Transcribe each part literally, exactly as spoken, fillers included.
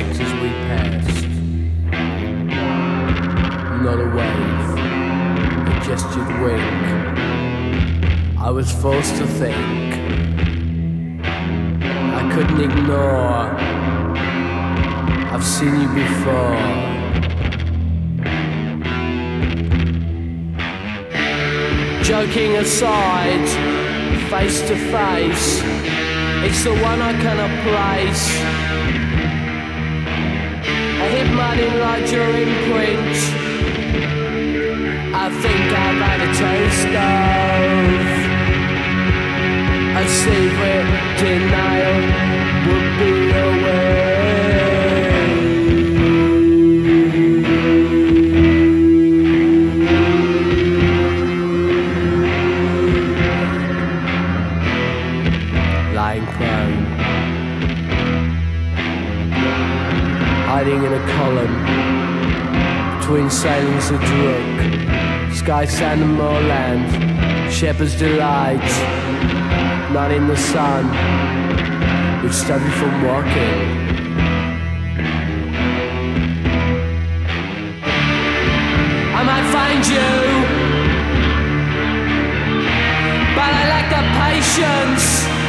respect as we passed. Not a wave, a gestured wink. I was forced to think. I couldn't ignore. I've seen you before. Joking aside, face to face, it's the one I cannot place. I hit mud in like your imprint. I think I've had a taste of a secret denial would be a way. Lying prone, hiding in a column between sailings of drug, sky, sand and moorland, shepherd's delight. Not in the sun, we've studied from walking. I might find you, but I lack the patience.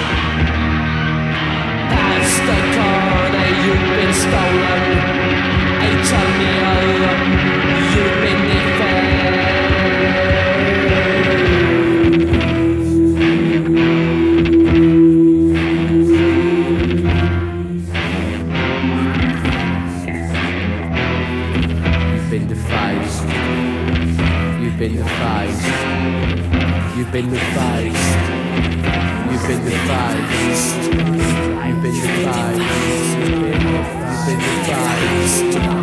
Past the corner, you've been stolen. Antonio, you've been defaced. You've been defaced. You've been defaced. You've been defaced. You've been defaced. You've been defaced. You've been defaced.